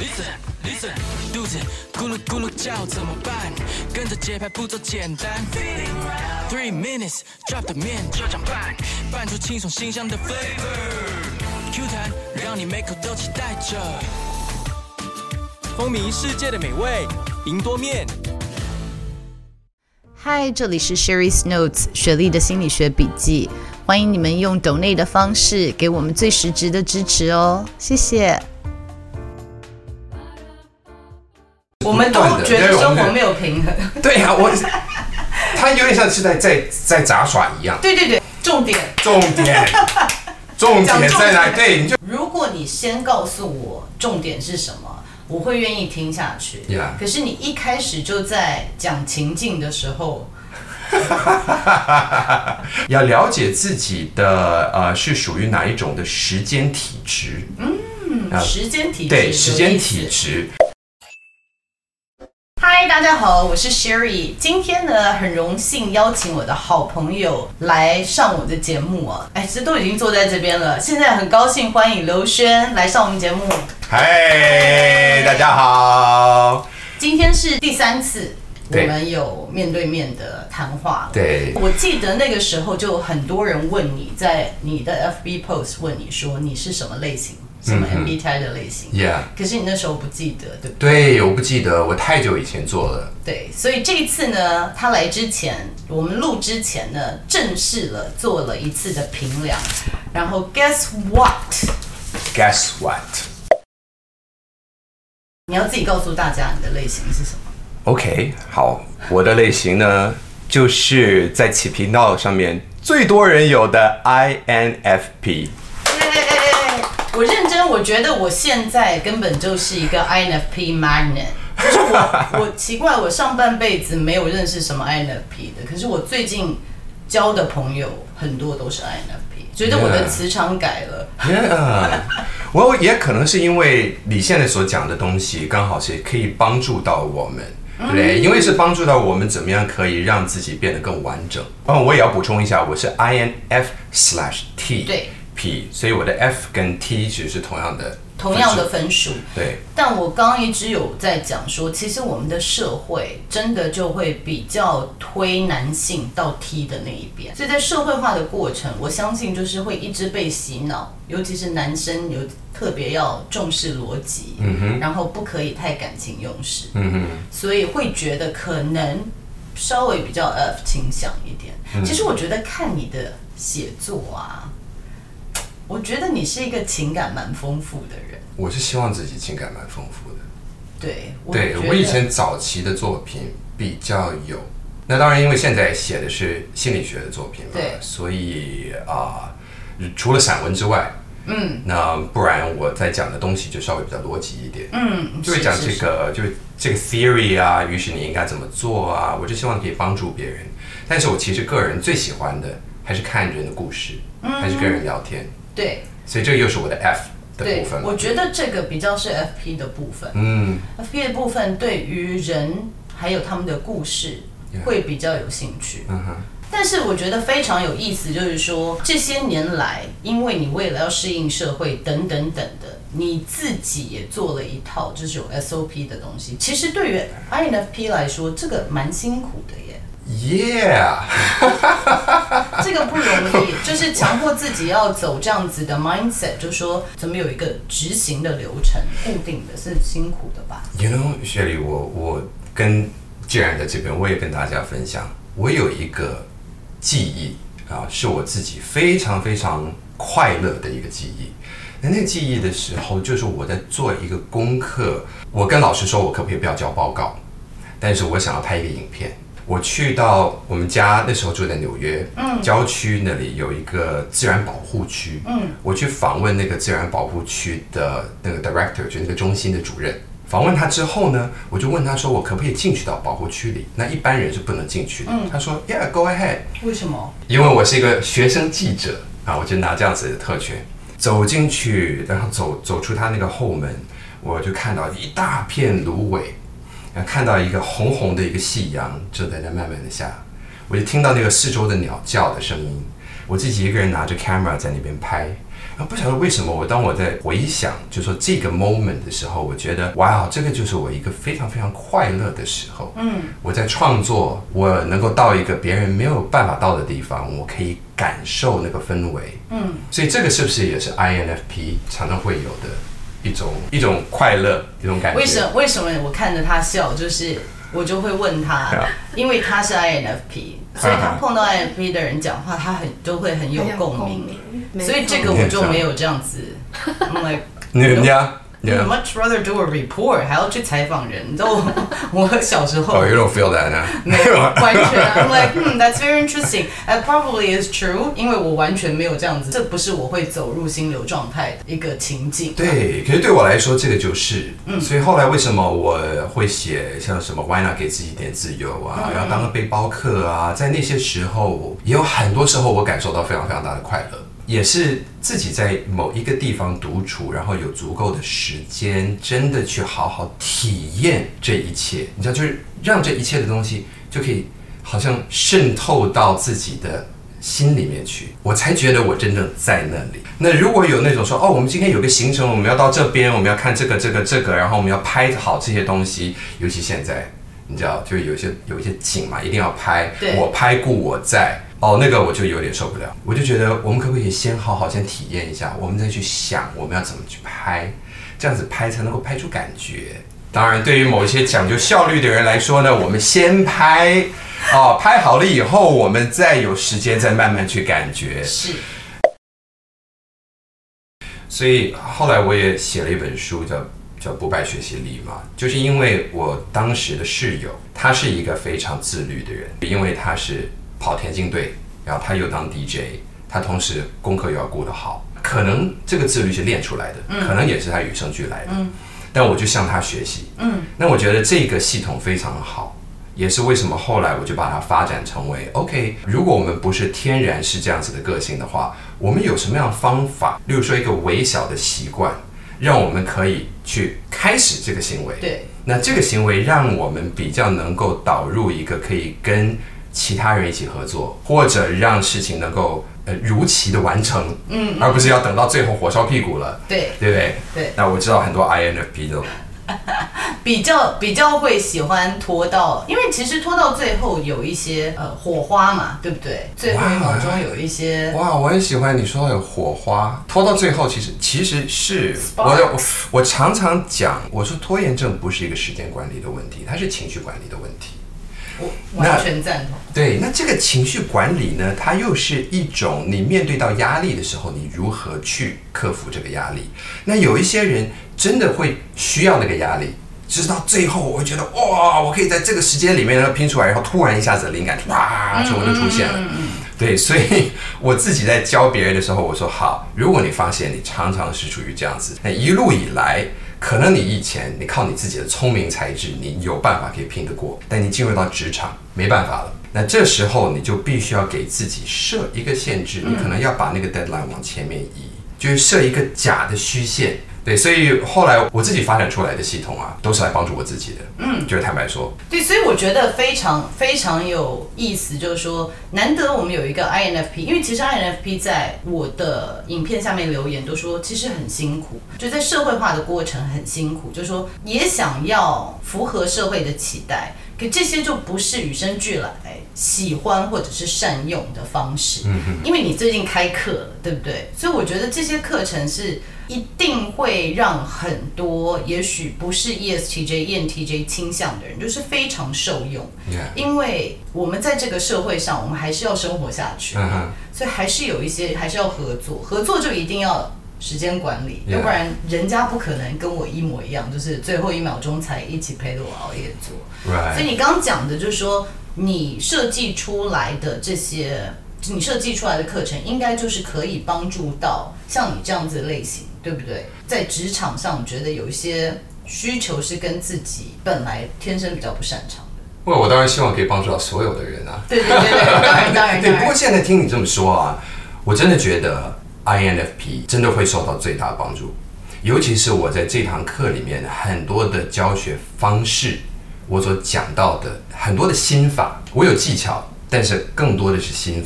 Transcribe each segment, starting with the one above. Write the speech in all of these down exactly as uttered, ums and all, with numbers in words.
Listen, listen， 肚子咕噜咕噜叫怎么办？跟着节拍步骤简单。Three minutes, drop 的面就这样拌，拌出清爽新香的 flavor。Q 弹让你每口都期待着。 风靡世界的美味，银多面。 嗨，这里是 Sherry's Notes 雪莉的心理学笔记，欢迎你们用 donate 的方式给我们最实质的支持哦，谢谢。 我们都觉得生活没有平衡。 对呀、啊，我他有点像是在在在杂耍一样。 对对对，重点， 重点，重点在哪？对，你就如果你先告诉我重点是什么，我会愿意听下去。 Yeah. 可是你一开始就在讲情境的时候， 要了解自己的呃是属于哪一种的时间体质。 嗯，啊、时间体质， 对，时间体质。 嗨，大家好，我是 Sherry。今天呢，很荣幸邀请我的好朋友来上我的节目啊！哎，其实都已经坐在这边了，现在很高兴欢迎刘轩来上我们节目。 嗨，大家好。 今天是第三次我们有面对面的谈话。 对， 我记得那个时候就很多人问你，在你的 F B post 问你说你是什么类型。什么 M B T I 的类型 ？Yeah， 可是你那时候不记得，对不对？对，我不记得，我太久以前做了。 对，所以这一次呢，他来之前，我们录之前呢，正式了做了一次的评量，然后 Guess what？Guess what？ 你要自己告诉大家你的类型是什么 ？OK， 好，我的类型呢，就是在此频道上面最多人有的 I N F P。 我认真，我觉得我现在根本就是一个 I N F P magnet， 就是我我奇怪，我上半辈子没有认识什么 I N F P 的，可是我最近交的朋友很多都是 I N F P， 觉得我的磁场改了。 Yeah， 我也可能是因为你现在所讲的东西，刚好是可以帮助到我们。对不对？因为是帮助到我们怎么样可以让自己变得更完整。然后我也要补充一下，我是 I N F slash T。 对。 P， 所以我的 F 跟 T 其实是同样的同样的分数。 对， 但我刚刚一直有在讲说，其实我们的社会真的就会比较推男性到 T 的那一边，所以在社会化的过程，我相信就是会一直被洗脑，尤其是男生有特别要重视逻辑，嗯哼，然后不可以太感情用事，嗯哼，所以会觉得可能稍微比较 F 倾向一点。嗯、其实我觉得看你的写作啊。我觉得你是一个情感蛮丰富的人。 我是希望自己情感蛮丰富的。 对，我对我以前早期的作品比较有，那当然因为现在写的是心理学的作品嘛， 对， 所以啊、呃，除了散文之外，嗯，那不然我在讲的东西就稍微比较逻辑一点，嗯，就会讲这个就是这个 theory 啊，于是你应该怎么做啊，我就希望可以帮助别人。但是我其实个人最喜欢的还是看人的故事，嗯、还是跟人聊天。对，所以这个又是我的 F 的部分。 我觉得这个比较是 F P 的部分。嗯 ，F P 的部分对于人还有他们的故事会比较有兴趣。嗯哼。但是我觉得非常有意思，就是说这些年来，因为你为了要适应社会等等等的，你自己也做了一套就是有 S O P 的东西。其实对于 I N F P 来说，这个蛮辛苦的耶。 Yeah， 这个不容易，就是强迫自己要走这样子的 mindset， 就是说怎么有一个执行的流程，固定的是辛苦的吧 ？You know， 雪莉，我我跟既然在这边，我也跟大家分享，我有一个记忆啊，是我自己非常非常快乐的一个记忆。那那个记忆的时候，就是我在做一个功课，我跟老师说，我可不可以不要交报告，但是我想要拍一个影片。我去到我们家那时候住在纽约，嗯，郊区那里有一个自然保护区，嗯，我去访问那个自然保护区的那个 director， 就那个中心的主任。访问他之后呢，我就问他说，我可不可以进去到保护区里？那一般人是不能进去的。嗯、他说 ，Yeah, go ahead。 为什么？因为我是一个学生记者啊，我就拿这样子的特权走进去，然后走走出他那个后门，我就看到一大片芦苇。看到一个红红的一个夕阳正在那慢慢的下，我就听到那个四周的鸟叫的声音，我自己一个人拿着 camera 在那边拍， 然后不晓得为什么，我当我在回想，就说这个 moment 的时候，我觉得哇，这个就是我一个非常非常快乐的时候。嗯，我在创作，我能够到一个别人没有办法到的地方，我可以感受那个氛围。嗯，所以这个是不是也是 I N F P 常常会有的一种一种快乐，一种感觉？ 为什么？为什么我看着他笑，就是我就会问他，因为他是 I N F P。所以他碰到 I N F P 的人讲话，他很都会很有共鸣，所以这个我就没有这样子。I'm like， 人家 You much rather do a report， 还要去采访人。你知道我我小时候 ，Oh you don't feel that 呢？ 没有，完全。I'm like， hmm that's very interesting. That probably is true， 因为我完全没有这样子，这不是我会走入心流状态的一个情境。 对，可是对我来说，这个就是，嗯，所以后来为什么我会写像什么 Why not 给自己一点自由啊，然后当个背包客啊，在那些时候，也有很多时候我感受到非常非常大的快乐。也是自己在某一个地方独处，然后有足够的时间，真的去好好体验这一切。你知道，就是让这一切的东西就可以好像渗透到自己的心里面去，我才觉得我真正在那里。那如果有那种说，哦，我们今天有个行程，我们要到这边，我们要看这个、这个、这个，然后我们要拍好这些东西，尤其现在，你知道，就是有一些有一些景嘛，一定要拍，我拍故我在。哦，那个我就有点受不了，我就觉得我们可不可以先好好先体验一下，我们再去想我们要怎么去拍，这样子拍才能够拍出感觉。当然，对于某一些讲究效率的人来说呢，我们先拍，哦，拍好了以后，我们再有时间再慢慢去感觉。 是。 所以后来我也写了一本书叫，叫不败学习力嘛，就是因为我当时的室友，他是一个非常自律的人，因为他是跑田径队，然后他又当 D J， 他同时功课又要顾得好，可能这个自律是练出来的，嗯、可能也是他与生俱来的。嗯、但我就向他学习。嗯，那我觉得这个系统非常好，也是为什么后来我就把它发展成为 OK。如果我们不是天然是这样子的个性的话，我们有什么样的方法？例如说一个微小的习惯，让我们可以去开始这个行为。 对， 那这个行为让我们比较能够导入一个可以跟其他人一起合作，或者让事情能够呃如期的完成，嗯，而不是要等到最后火烧屁股了， 对， 对不对？ 对。 那我知道很多 I N F P 都比较比较会喜欢拖到，因为其实拖到最后有一些呃火花嘛，对不对？最后一秒钟有一些哇，我很喜欢你说有火花，拖到最后其实其实是我我我常常讲，我说拖延症不是一个时间管理的问题，它是情绪管理的问题。 我完全赞同。 对，那这个情绪管理呢，它又是一种你面对到压力的时候，你如何去克服这个压力？那有一些人真的会需要那个压力，直到最后我会觉得哇，我可以在这个时间里面呢拼出来，然后突然一下子灵感哇，全部就出现了。嗯嗯嗯对，所以我自己在教别人的时候，我说好，如果你发现你常常是处于这样子，那一路以来。可能你以前你靠你自己的聪明才智，你有办法可以拼得过，但你进入到职场没办法了。那这时候你就必须要给自己设一个限制，你可能要把那个 deadline 往前面移，就是设一个假的虚线。对，所以后来我自己发展出来的系统啊，都是来帮助我自己的。嗯，就是坦白说。 对，所以我觉得非常非常有意思，就是说，难得我们有一个 I N F P， 因为其实 I N F P 在我的影片下面留言都说，其实很辛苦，就在社会化的过程很辛苦，就是说也想要符合社会的期待。可这些就不是与生俱来喜欢或者是善用的方式，嗯、因为你最近开课了，对不对？所以我觉得这些课程是一定会让很多也许不是 E S T J、E N T J 倾向的人，就是非常受用。Yeah. 因为我们在这个社会上，我们还是要生活下去， uh-huh. 所以还是有一些还是要合作，合作就一定要时间管理， yeah. 要不然人家不可能跟我一模一样，就是最后一秒钟才一起陪着我熬夜做。 Right. 所以你刚刚讲的就是说，你设计出来的这些，你设计出来的课程，应该就是可以帮助到像你这样子的类型，对不对？在职场上，觉得有一些需求是跟自己本来天生比较不擅长的。 我我当然希望可以帮助到所有的人啊。 对对对对，当然当然。 对，不过现在听你这么说啊，我真的觉得 I N F P 真的会受到最大的帮助，尤其是我在这堂课里面很多的教学方式，我所讲到的很多的心法，我有技巧，但是更多的是心法。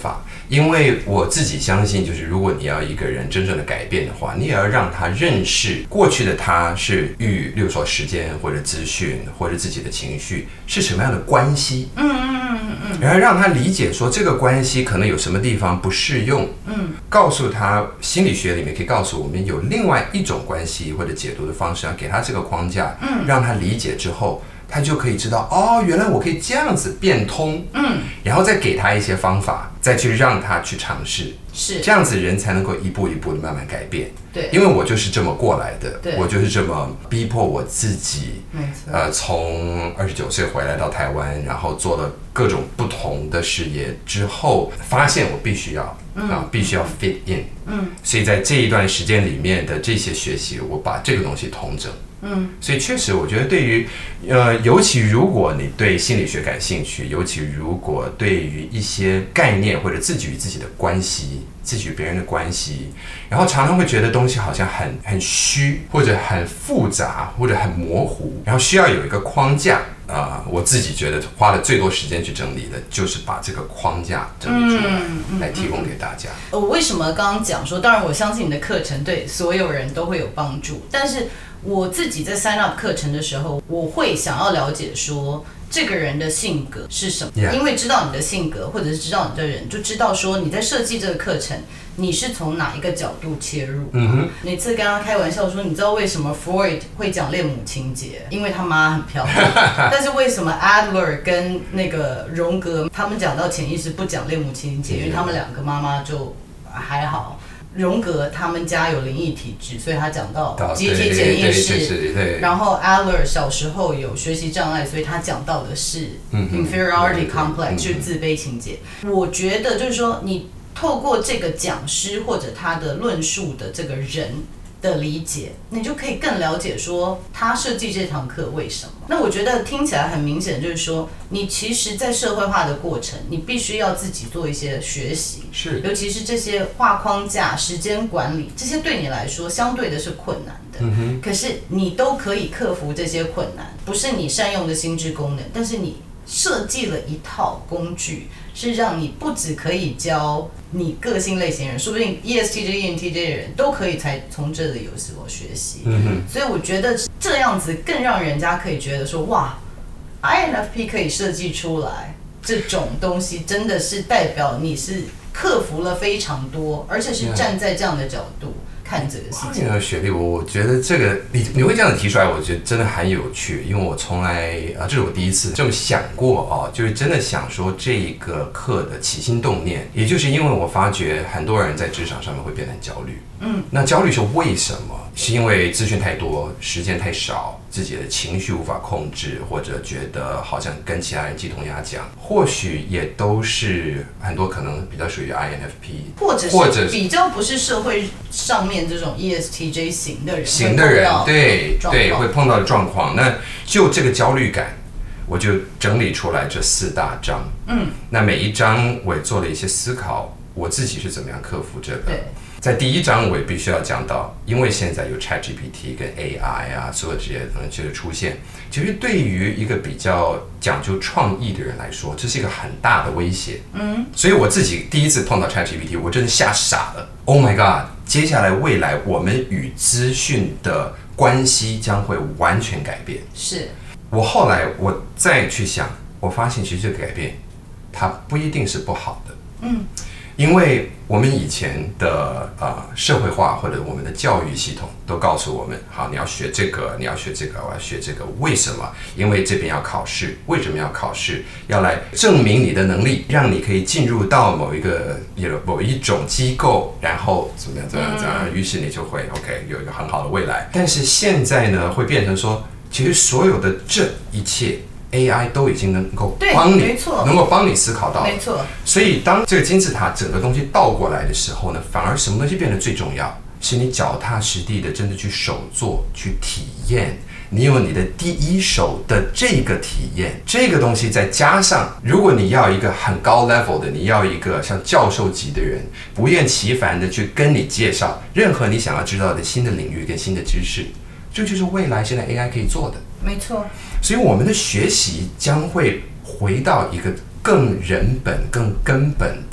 因为我自己相信，就是如果你要一个人真正的改变的话，你也要让他认识过去的他是与，例如说时间或者资讯或者自己的情绪是什么样的关系。嗯嗯嗯嗯。然后让他理解说这个关系可能有什么地方不适用。嗯。告诉他心理学里面可以告诉我们有另外一种关系或者解读的方式，要给他这个框架，嗯，让他理解之后。他就可以知道哦，原来我可以这样子变通，嗯，然后再给他一些方法，再去让他去尝试， 是这样子人才能够一步一步的慢慢改变。 对， 因为我就是这么过来的， 对， 我就是这么逼迫我自己， 没错， 呃，从二十九岁回来到台湾，然后做了各种不同的事业之后，发现我必须要。嗯、啊，必须要 fit in， 嗯，所以在这一段时间里面的这些学习，我把这个东西统整，嗯，所以确实，我觉得对于，呃，尤其如果你对心理学感兴趣，尤其如果对于一些概念或者自己与自己的关系，自己与别人的关系，然后常常会觉得东西好像很很虚，或者很复杂，或者很模糊，然后需要有一个框架。呃，我自己觉得花了最多时间去整理的，就是把这个框架整理出来，嗯嗯、来提供给大家。 我为什么刚刚讲说，当然我相信你的课程对所有人都会有帮助，但是我自己在 sign up 课程的时候，我会想要了解说这个人的性格是什么， yeah. 因为知道你的性格，或者是知道你的人，就知道说你在设计这个课程。你是从哪一个角度切入？嗯哼，每次跟他开玩笑说，你知道为什么 Freud 会讲恋母情节？因为他妈很漂亮。但是为什么 Adler 跟那个荣格他们讲到潜意识不讲恋母情节？因为他们两个妈妈就还好。荣格他们家有灵异体质，所以他讲到集体潜意识。然后 Adler 小时候有学习障碍，所以他讲到的是 inferiority complex， 就是自卑情节。我觉得就是说你。透过这个讲师或者他的论述的这个人的理解，你就可以更了解说他设计这堂课为什么。那我觉得听起来很明显，就是说你其实在社会化的过程，你必须要自己做一些学习， 是， 尤其是这些画框架、时间管理，这些对你来说相对的是困难的。嗯哼，可是你都可以克服这些困难，不是你善用的心智功能，但是你设计了一套工具，是让你不只可以教你个性类型人，说不定 E S T J、E N T J 的人都可以才从这里有所学习。嗯哼，所以我觉得这样子更让人家可以觉得说，哇 ，I N F P 可以设计出来这种东西，真的是代表你是克服了非常多，而且是站在这样的角度。看这个事情， 哎雪莉，我我觉得这个你你会这样提出来，我觉得真的很有趣，因为我从来啊，这是我第一次这么想过哦，就是真的想说这个课的起心动念，也就是因为我发觉很多人在职场上面会变得很焦虑，嗯，那焦虑是为什么？是因为资讯太多，时间太少，自己的情绪无法控制，或者觉得好像跟其他人鸡同鸭讲，或许也都是很多可能比较属于 I N F P， 或者或者比较不是社会上面这种 E S T J 型的人， 型的人，对对，会碰到的状况。那就这个焦虑感，我就整理出来这四大章，嗯，那每一章我也做了一些思考，我自己是怎么样克服这个。 对， 在第一章我也必须要讲到，因为现在有 ChatGPT 跟 A I 啊，所有这些东西的出现，其实对于一个比较讲究创意的人来说，这是一个很大的威胁。嗯，所以我自己第一次碰到 ChatGPT， 我真的吓傻了。Oh my god！ 接下来未来我们与资讯的关系将会完全改变。 是。 我后来我再去想，我发现其实这个改变，它不一定是不好的。嗯。因为我们以前的呃社会化或者我们的教育系统都告诉我们，好，你要学这个，你要学这个，我要学这个，为什么？因为这边要考试，为什么要考试？要来证明你的能力，让你可以进入到某一个有某一种机构，然后怎么样怎么样怎么样，于是你就会 OK 有一个很好的未来。但是现在呢，会变成说，其实所有的这一切。A I 都已经能够帮你，能够帮你思考到了， 没错。 所以当这个金字塔整个东西倒过来的时候呢，反而什么东西变得最重要？是你脚踏实地的，真的去手做、去体验。你有你的第一手的这个体验，这个东西再加上，如果你要一个很高 level 的，你要一个像教授级的人，不厌其烦的去跟你介绍任何你想要知道的新的领域跟新的知识，这就是未来现在 A I 可以做的。 没错， 所以我们的学习将会回到一个更人本、更根本的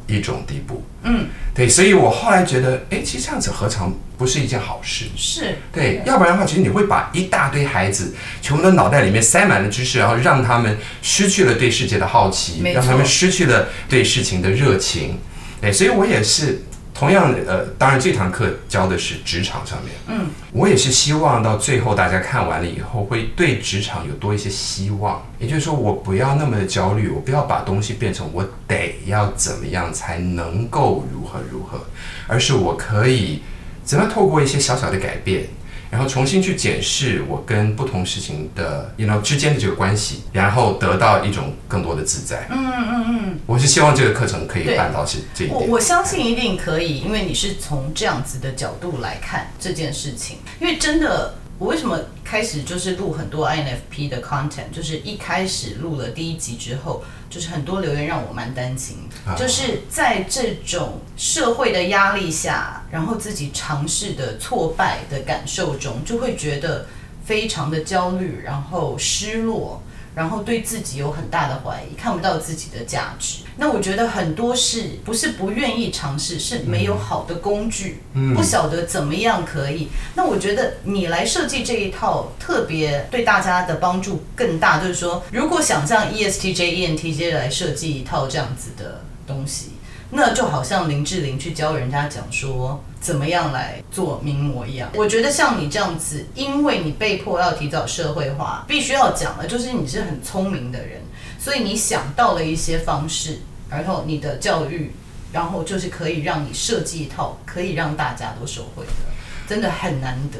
一种地步。嗯，对，所以我后来觉得，哎，其实这样子何尝不是一件好事？ 是， 对，要不然的话，其实你会把一大堆孩子全部都脑袋里面塞满了知识，然后让他们失去了对世界的好奇，让他们失去了对事情的热情。对，所以我也是。同样的，呃，当然这堂课教的是职场上面，嗯，我也是希望到最后大家看完了以后，会对职场有多一些希望。也就是说，我不要那么的焦虑，我不要把东西变成我得要怎么样才能够如何如何，而是我可以怎么透过一些小小的改变，然后重新去检视我跟不同事情的 you know 之间的这个关系，然后得到一种更多的自在。嗯嗯嗯，我是希望这个课程可以办到是这一点。 我我相信一定可以，因为你是从这样子的角度来看这件事情。因为真的，我为什么开始就是录很多 I N F P 的 content， 就是一开始录了第一集之后，就是很多留言让我蛮担心，啊、就是在这种社会的压力下，然后自己尝试的挫败的感受中，就会觉得非常的焦虑，然后失落。然后对自己有很大的怀疑，看不到自己的价值。那我觉得很多事不是不愿意尝试，是没有好的工具，嗯、不晓得怎么样可以。那我觉得你来设计这一套，特别对大家的帮助更大。就是说，如果想像 E S T J、E N T J 来设计一套这样子的东西，那就好像林志玲去教人家讲说怎么样来做名模一样。我觉得像你这样子，因为你被迫要提早社会化，必须要讲的就是你是很聪明的人，所以你想到了一些方式，然后你的教育，然后就是可以让你设计一套可以让大家都受惠的，真的很难得。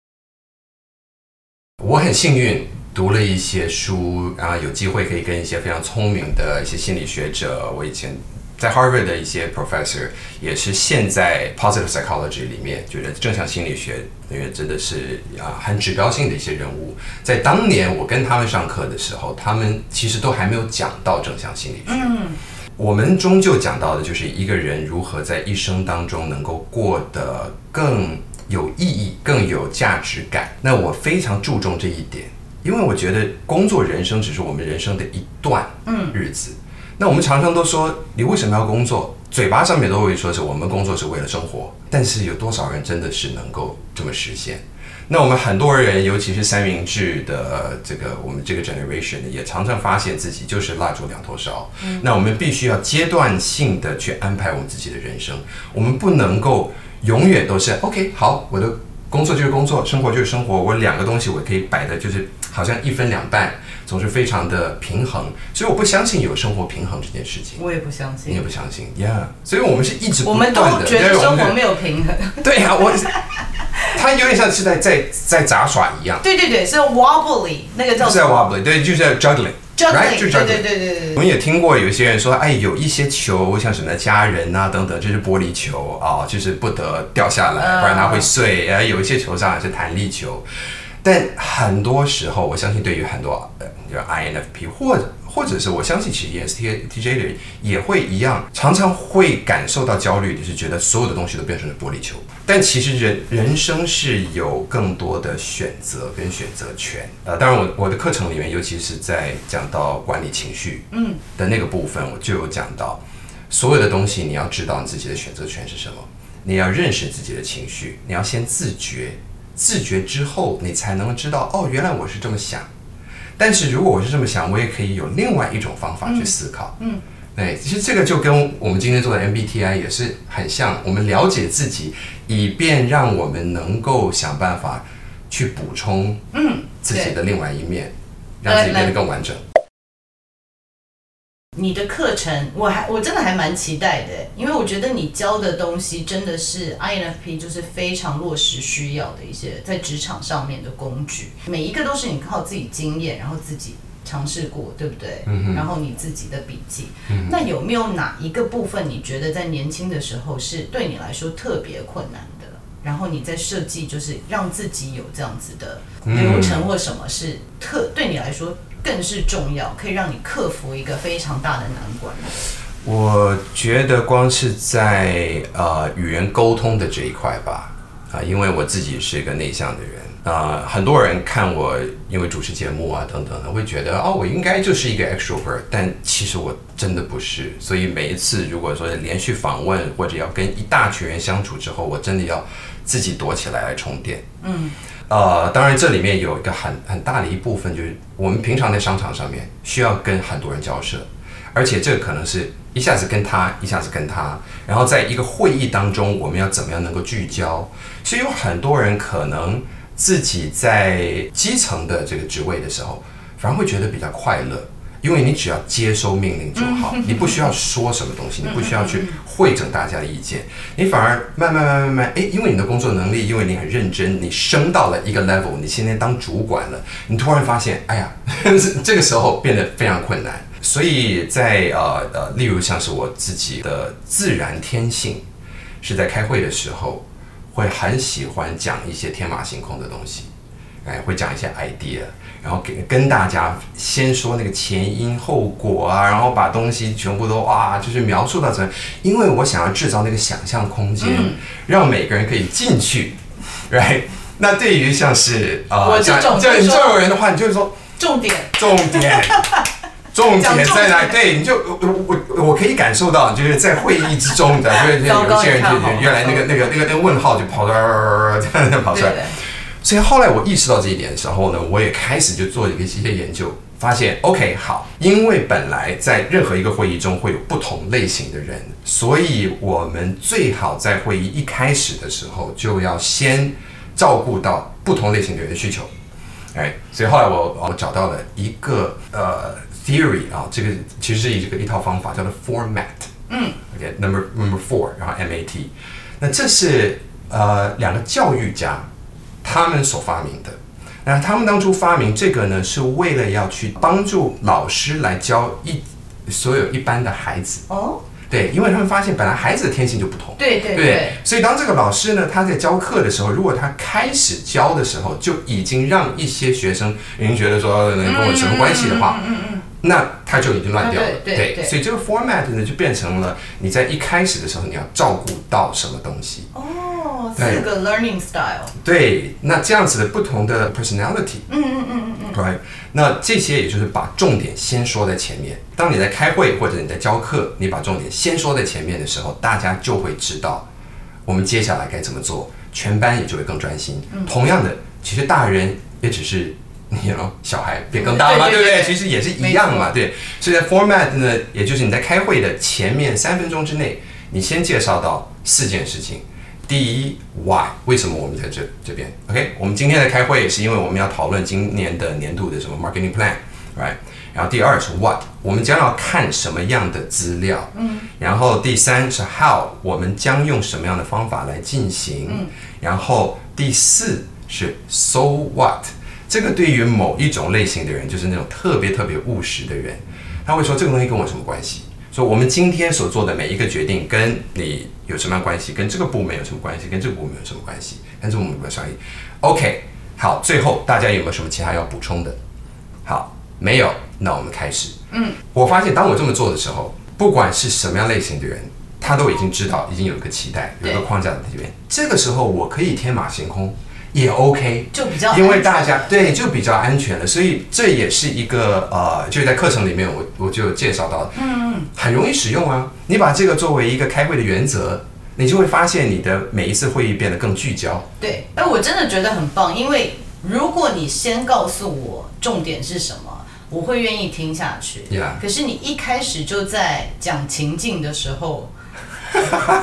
我很幸运读了一些书，然后有机会可以跟一些非常聪明的一些心理学者，我以前在 Harvard 的一些 professor， 也是现在 positive psychology 里面觉得正向心理学因为真的是啊很指标性的一些人物。在当年我跟他们上课的时候，他们其实都还没有讲到正向心理学。嗯，我们终究讲到的就是一个人如何在一生当中能够过得更有意义、更有价值感。那我非常注重这一点，因为我觉得工作人生只是我们人生的一段日子。嗯，那我们常常都说你为什么要工作，嘴巴上面都会说是我们工作是为了生活，但是有多少人真的是能够这么实现？那我们很多人，尤其是三明治的这个我们这个 generation， 也常常发现自己就是蜡烛两头烧。嗯，那我们必须要阶段性的去安排我们自己的人生，我们不能够永远都是 OK 好，我的工作就是工作，生活就是生活，我两个东西我可以摆的就是好像一分两半，总是非常的平衡。所以我不相信有生活平衡这件事情。 我也不相信。 你也不相信 ，Yeah。所以我们是一直不断的，我们都觉得生活没有平衡。 对呀，啊，我它有点像是在在在杂耍一样。 对对对，是 wobbly， 那个叫是 wobbly， 对，就是 juggling。Right， 就 juggling。对对对对。我们也听过有些人说，哎，有一些球，像什么家人啊等等，就是玻璃球啊，就是不得掉下来，不然它会碎。呃，有一些球上还是弹力球，但很多时候，我相信对于很多呃，就 I N F P 或者或者是我相信其实 E S T J 的人也会一样，常常会感受到焦虑，就是觉得所有的东西都变成了玻璃球。但其实人人生是有更多的选择跟选择权。呃，当然我我的课程里面，尤其是在讲到管理情绪嗯的那个部分，我就有讲到，所有的东西你要知道你自己的选择权是什么，你要认识自己的情绪，你要先自觉，自觉之后你才能知道，哦，原来我是这么想。但是如果我是这么想，我也可以有另外一种方法去思考。嗯，嗯对，其实这个就跟我们今天做的 M B T I 也是很像，我们了解自己，以便让我们能够想办法去补充自己的另外一面，让自己变得更完整。 你的课程，我还我真的还蛮期待的，因为我觉得你教的东西真的是 I N F P 就是非常落实需要的一些在职场上面的工具，每一个都是你靠自己经验，然后自己尝试过，对不对？嗯，然后你自己的笔记，嗯，那有没有哪一个部分你觉得在年轻的时候是对你来说特别困难的？然后你在设计就是让自己有这样子的流程或什么是特对你来说更是重要，可以让你克服一个非常大的难关。 我觉得光是在呃与人沟通的这一块吧，啊，因为我自己是一个内向的人， 呃，很多人看我因为主持节目啊等等的，会觉得哦，我应该就是一个 extrovert， 但其实我真的不是。所以每一次如果说连续访问或者要跟一大群人相处之后，我真的要自己躲起来来充电。嗯，呃，当然这里面有一个很很大的一部分，就是我们平常在商场上面需要跟很多人交涉，而且这可能是一下子跟他，一下子跟他，然后在一个会议当中，我们要怎么样能够聚焦？所以有很多人可能自己在基层的这个职位的时候，反而会觉得比较快乐，因为你只要接收命令就好，你不需要说什么东西，你不需要去汇整大家的意见，你反而慢慢慢慢慢，哎，因为你的工作能力，因为你很认真，你升到了一个 level， 你现在当主管了，你突然发现，哎呀，这个时候变得非常困难。所以在呃呃，例如像是我自己的自然天性，是在开会的时候会很喜欢讲一些天马行空的东西，哎，会讲一些 idea， 然后给跟大家先说那个前因后果啊，然后把东西全部都哇，就是描述到这，因为我想要制造那个想象空间，嗯、让每个人可以进去 ，right？ 那对于像是呃，这种这你这种人的话，你就是说重点， 重点。重点在哪？对，你就我我我可以感受到，就是在会议之中的，就是有一些人就原来那个那个那个那个问号就跑到这样跑出来。所以后来我意识到这一点的时候呢，我也开始就做一些研究，发现 OK 好，因为本来在任何一个会议中会有不同类型的人，所以我们最好在会议一开始的时候就要先照顾到不同类型的人的需求。哎，所以后来我我找到了一个呃。theory 啊，这个其实是一个一套方法，叫做 format。嗯 ，OK，number number four， 然后 M A T。那这是呃两个教育家他们所发明的。那他们当初发明这个呢，是为了要去帮助老师来教一所有一般的孩子。哦。对，因为他们发现本来孩子的天性就不同， 对对 对, 对，所以当这个老师呢，他在教课的时候，如果他开始教的时候就已经让一些学生已经觉得说能跟我什么关系的话，嗯嗯嗯，那他就已经乱掉了， 对 对, 对， 所以这个 format 呢就变成了你在一开始的时候你要照顾到什么东西。 哦，四个 learning style。 对，那这样子的不同的 personality， 嗯嗯嗯嗯嗯 ，right， 那这些也就是把重点先说在前面。当你在开会或者你在教课，你把重点先说在前面的时候，大家就会知道我们接下来该怎么做，全班也就会更专心。嗯、同样的，其实大人也只是你 you know 小孩变更大嘛，对不对？其实也是一样嘛，对。所以在 format 呢，也就是你在开会的前面三分钟之内，你先介绍到四件事情。第一 ，why 为什么我们在这这边 ？OK， 我们今天的开会是因为我们要讨论今年的年度的什么 marketing plan，right？ 然后第二是 what， 我们将要看什么样的资料，嗯，然后第三是 how， 我们将用什么样的方法来进行，嗯，然后第四是 so what， 这个对于某一种类型的人，就是那种特别特别务实的人，他会说这个东西跟我有什么关系？说我们今天所做的每一个决定跟你有什么样关系？跟这个部门有什么关系？跟这个部门有什么关系？跟这个部门有什么关系 ？OK， 好，最后大家有没有什么其他要补充的？好，没有，那我们开始。嗯，我发现当我这么做的时候，不管是什么样类型的人，他都已经知道，已经有一个期待，有一个框架在这边。这个时候我可以天马行空。也 OK， 就比较因为大家对就比较安全了，所以这也是一个呃，就是在课程里面我我就介绍到，嗯，很容易使用啊。你把这个作为一个开会的原则，你就会发现你的每一次会议变得更聚焦。 对，哎，我真的觉得很棒，因为如果你先告诉我重点是什么，我会愿意听下去。 Yeah. 可是你一开始就在讲情境的时候。 我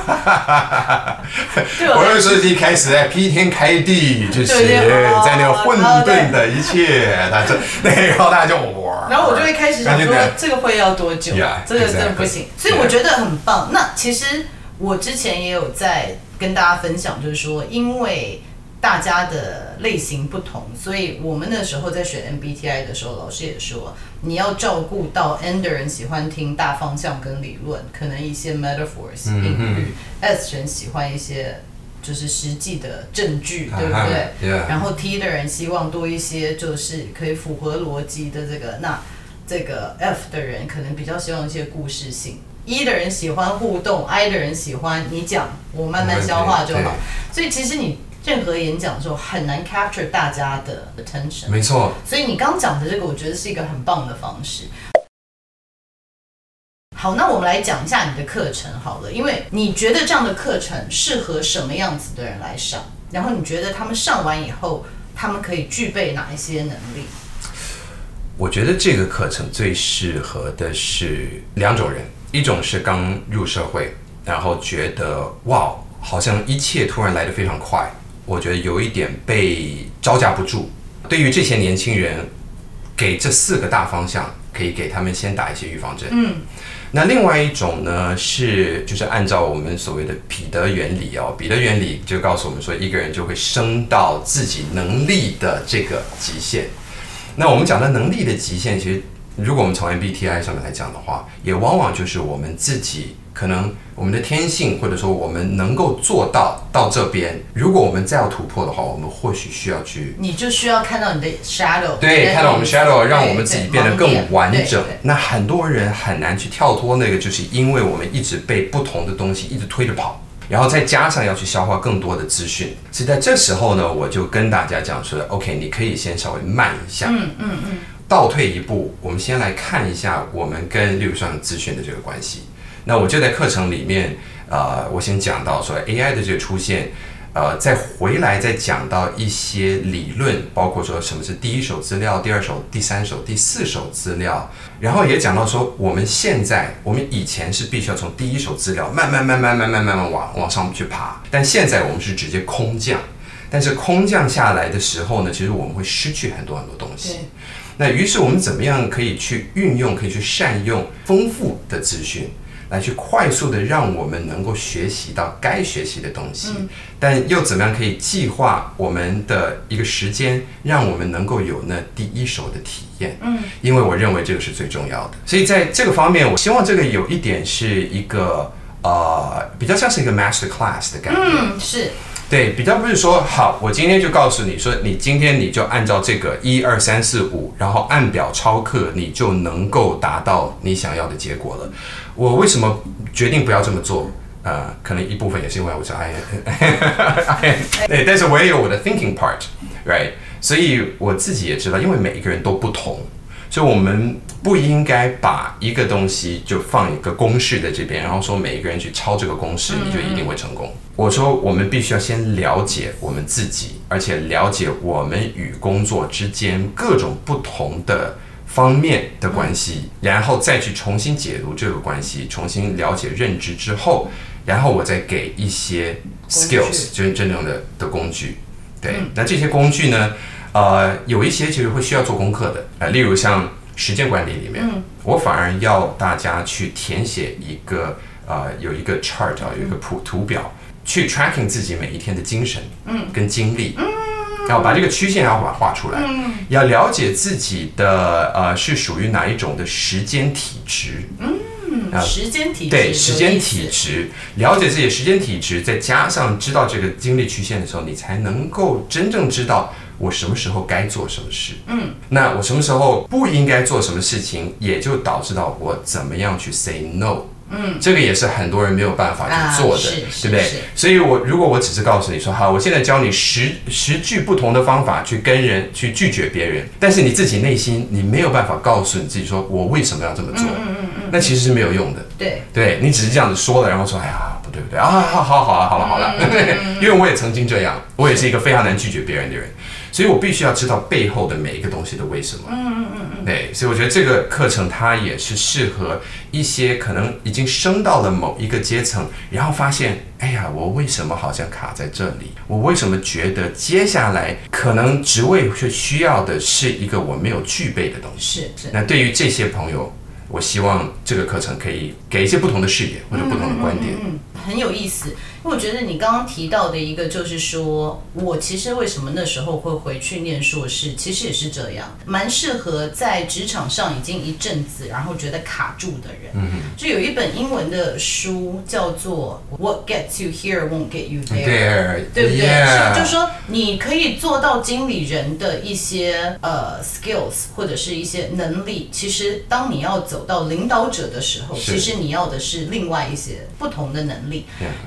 那时候一开始在劈天开地，就是在那个混沌的一切，他这，然后大家就哇， 然后我就会开始想说这个会要多久？ yeah, 这个真的不行， exactly. 所以我觉得很棒。那其实我之前也有在跟大家分享，就是说，因为大家的类型不同，所以我们那时候在选 M B T I 的时候，老师也说，你要照顾到 N 的人喜欢听大方向跟理论，可能一些 metaphors 隐喻、嗯、，S 人喜欢一些就是实际的证据，对不对？ Yeah. 然后 T 的人希望多一些就是可以符合逻辑的这个，那这个 F 的人可能比较希望一些故事性。E 的人喜欢互动 ，I 的人喜欢你讲，我慢慢消化就好。所以其实你任何演讲的时候很难 capture 大家的 attention。 没错。 所以你刚讲的这个，我觉得是一个很棒的方式。好，那我们来讲一下你的课程好了，因为你觉得这样的课程适合什么样子的人来上？然后你觉得他们上完以后，他们可以具备哪一些能力？ 我觉得这个课程最适合的是两种人，一种是刚入社会，然后觉得哇，好像一切突然来得非常快，我觉得有一点被招架不住。对于这些年轻人，给这四个大方向，可以给他们先打一些预防针。嗯。那另外一种呢，是就是按照我们所谓的彼得原理哦，彼得原理就告诉我们说，一个人就会升到自己能力的这个极限。那我们讲的能力的极限，其实如果我们从 M B T I 上面来讲的话，也往往就是我们自己可能我们的天性，或者说我们能够做到到这边。如果我们再要突破的话，我们或许需要去， 你就需要看到你的 shadow， 对，看到我们 shadow， 让我们自己变得更完整。那很多人很难去跳脱那个，就是因为我们一直被不同的东西一直推着跑。然后再加上要去消化更多的资讯，所以在这时候呢，我就跟大家讲说 ，OK， 你可以先稍微慢一下，嗯嗯嗯，倒退一步，我们先来看一下我们跟例如像资讯的这个关系。那我就在课程里面，呃，我先讲到说 A I 的这个出现，呃，再回来再讲到一些理论，包括说什么是第一手资料、第二手、第三手、第四手资料。然后也讲到说，我们现在，我们以前是必须要从第一手资料慢慢慢慢慢慢慢慢往往上去爬，但现在我们是直接空降。但是空降下来的时候呢，其实我们会失去很多很多东西。那于是我们怎么样可以去运用，可以去善用丰富的资讯，来去快速的让我们能够学习到该学习的东西，嗯、但又怎么样可以计划我们的一个时间，让我们能够有那第一手的体验。嗯，因为我认为这个是最重要的。所以在这个方面，我希望这个有一点是一个呃比较像是一个 master class 的概念。 嗯，是。 对，比较不是说好，我今天就告诉你说，你今天你就按照这个一二三四五，然后按表操课，你就能够达到你想要的结果了。我为什么决定不要这么做？呃，可能一部分也是因为我是 I N， 对，但是我也有我的 thinking part，right？ 所以我自己也知道，因为每一个人都不同，所以我们不应该把一个东西就放一个公式在这边，然后说每一个人去抄这个公式，你就一定会成功。我说我们必须要先了解我们自己，而且了解我们与工作之间各种不同的方面的关系，然后再去重新解读这个关系，重新了解认知之后，然后我再给一些 skills， 就是真正的的工具。对，嗯、那这些工具呢，呃，有一些其实会需要做功课的，呃，例如像时间管理里面，嗯、我反而要大家去填写一个呃有一个 chart 啊，有一个图图表，去 tracking 自己每一天的精神，嗯，跟精力，嗯。要把这个曲线要把它画出来，嗯、要了解自己的呃是属于哪一种的时间体质， 嗯，呃、时间体质， 对，时间体质，了解自己的时间体质，再加上知道这个精力曲线的时候，你才能够真正知道我什么时候该做什么事，嗯，那我什么时候不应该做什么事情，也就导致到我怎么样去 say no。嗯，这个也是很多人没有办法去做的， 啊、 对不对？所以我如果我只是告诉你说，好，我现在教你十十句不同的方法去跟人去拒绝别人，但是你自己内心你没有办法告诉你自己说我为什么要这么做，嗯嗯嗯嗯，那其实是没有用的。 对， 对你只是这样子说了，然后说，哎呀，不对不对啊，好好好了好了好了，嗯、因为我也曾经这样，我也是一个非常难拒绝别人的人。所以我必须要知道背后的每一个东西的为什么。嗯嗯嗯嗯。对，所以我觉得这个课程它也是适合一些可能已经升到了某一个阶层，然后发现，哎呀，我为什么好像卡在这里？我为什么觉得接下来可能职位是需要的是一个我没有具备的东西？ 是是。 那对于这些朋友，我希望这个课程可以给一些不同的视野或者不同的观点。 嗯嗯嗯嗯，很有意思。因为我觉得你刚刚提到的一个就是说，我其实为什么那时候会回去念硕士，其实也是这样，蛮适合在职场上已经一阵子，然后觉得卡住的人。嗯，就有一本英文的书叫做 What Gets You Here Won't Get You There， 对不对？ Yeah. 是，就是说你可以做到经理人的一些呃 skills 或者是一些能力，其实当你要走到领导者的时候，其实你要的是另外一些不同的能力。那其实跟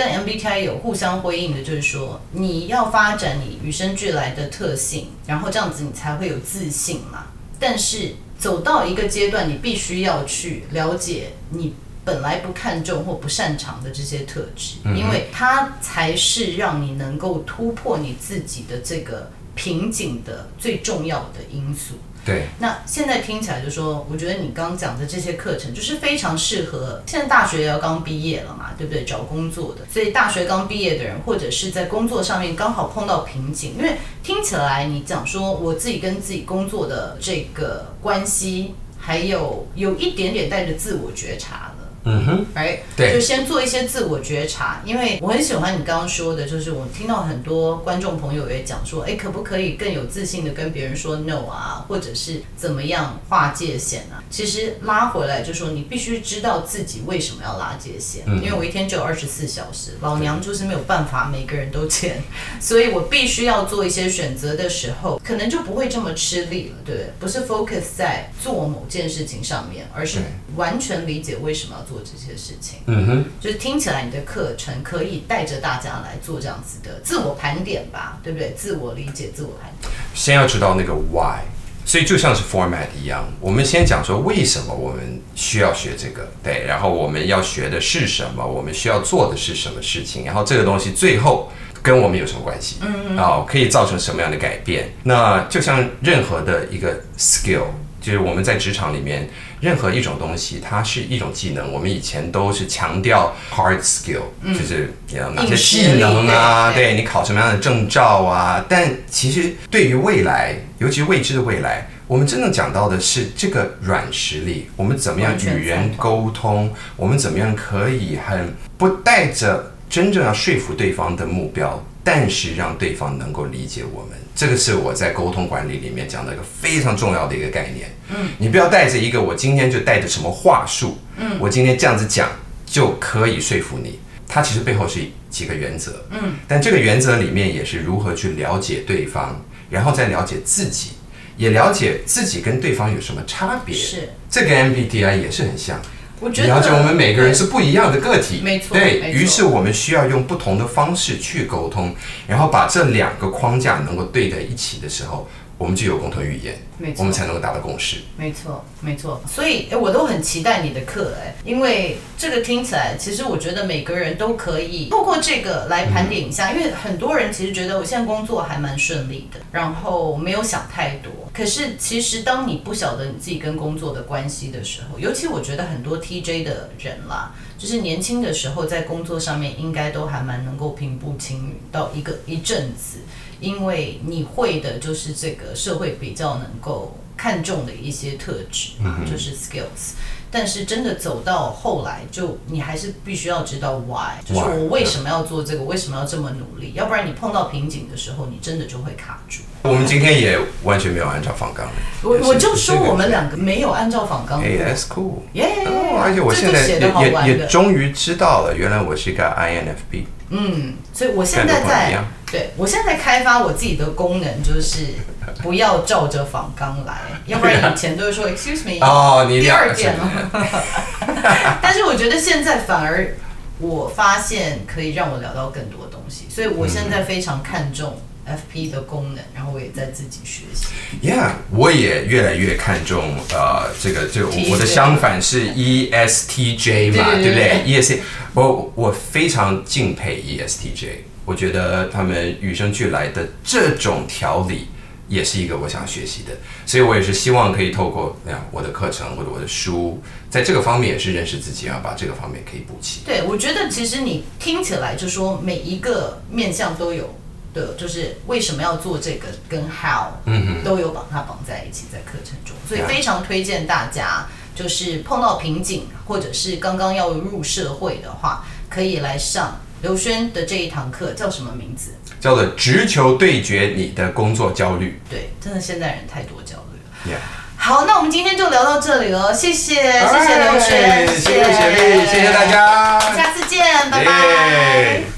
M B T I 有互相辉映的，就是说你要发展你与生俱来的特性，然后这样子你才会有自信嘛。但是走到一个阶段，你必须要去了解你本来不看重或不擅长的这些特质，嗯、因为它才是让你能够突破你自己的这个瓶颈的最重要的因素。 对， 那现在听起来就说，我觉得你刚刚讲的这些课程就是非常适合现在大学要刚毕业了嘛，对不对？找工作的，所以大学刚毕业的人，或者是在工作上面刚好碰到瓶颈，因为听起来你讲说我自己跟自己工作的这个关系，还有有一点点带着自我觉察。 嗯哼， 哎， 对， 就先做一些自我觉察，因为我很喜欢你刚刚说的，就是我听到很多观众朋友也讲说，哎，可不可以更有自信的跟别人说 no 啊，或者是怎么样划界限啊？其实拉回来就说，你必须知道自己为什么要拉界限，嗯、因为我一天只有二十四小时，老娘就是没有办法每个人都见，所以我必须要做一些选择的时候，可能就不会这么吃力了，对不对？不是 focus 在做某件事情上面，而是完全理解为什么要做这些事情。 嗯哼， 就是听起来你的课程可以带着大家来做这样子的自我盘点吧，对不对？自我理解、自我盘点。 先要知道那个 why， 所以就像是 format 一样，我们先讲说为什么我们需要学这个，对，然后我们要学的是什么，我们需要做的是什么事情，然后这个东西最后跟我们有什么关系？嗯啊、哦，可以造成什么样的改变？那就像任何的一个 skill， 就是我们在职场里面。任何一种东西，它是一种技能。我们以前都是强调 hard skill，、嗯、就是哪些技能啊，对你考什么样的证照啊。但其实对于未来，尤其未知的未来，我们真正讲到的是这个软实力。我们怎么样与人沟通？我们怎么样可以很不带着真正要说服对方的目标，但是让对方能够理解我们。这个是我在沟通管理里面讲的一个非常重要的一个概念。嗯，你不要带着一个我今天就带着什么话术，嗯，我今天这样子讲就可以说服你。它其实背后是几个原则，嗯，但这个原则里面也是如何去了解对方，然后再了解自己，也了解自己跟对方有什么差别。是，这跟 M B T I 也是很像。我觉得了解我们每个人是不一样的个体， 没错， 对，于是我们需要用不同的方式去沟通，然后把这两个框架能够对在一起的时候，我们就有共同语言，我们才能够达到共识。 没错，没错。所以，哎，我都很期待你的课，哎，因为这个听起来，其实我觉得每个人都可以透过这个来盘点一下，嗯、因为很多人其实觉得我现在工作还蛮顺利的，然后没有想太多。可是，其实当你不晓得你自己跟工作的关系的时候，尤其我觉得很多 T J 的人啦，就是年轻的时候在工作上面应该都还蛮能够平步青云到一个一阵子，因为你会的就是这个社会比较能够看重的一些特质嘛，嗯、就是 skills。但是真的走到后来，就你还是必须要知道 why， 就是我为什么要做这个，为什么要这么努力？要不然你碰到瓶颈的时候，你真的就会卡住。 我们今天也完全没有按照访纲， 我我就说我们两个没有按照访纲。 哎 ，that's cool， 耶、yeah, ！ 而且我现在也也也终于知道了，原来我是一个 I N F P。 嗯，所以我现在在对我现在开发我自己的功能，就是不要照着访纲来，要不然以前都会说 excuse me， 哦，你第二点了。但是我觉得现在反而我发现可以让我聊到更多东西，所以我现在非常看重 F P 的功能，然后我也在自己学习。 Yeah， 我也越来越看重呃这个这个我的相反是 E S T J 嘛，对不对 ？E S T， 我我非常敬佩 E S T J， 我觉得他们与生俱来的这种条理也是一个我想学习的，所以我也是希望可以透过那样我的课程或者我的书，在这个方面也是认识自己啊，把这个方面可以补齐。 对，我觉得其实你听起来就说每一个面向都有。的就是为什么要做这个跟 how 都有把它绑在一起在课程中，所以非常推荐大家就是碰到瓶颈或者是刚刚要入社会的话，可以来上刘轩的这一堂课，叫什么名字？ 叫做直球对决你的工作焦虑。 对，真的现在人太多焦虑了。 Yeah. 好，那我们今天就聊到这里了，谢谢，谢谢刘轩， 谢谢雪莉，谢谢大家， 下次见，拜拜。Yeah.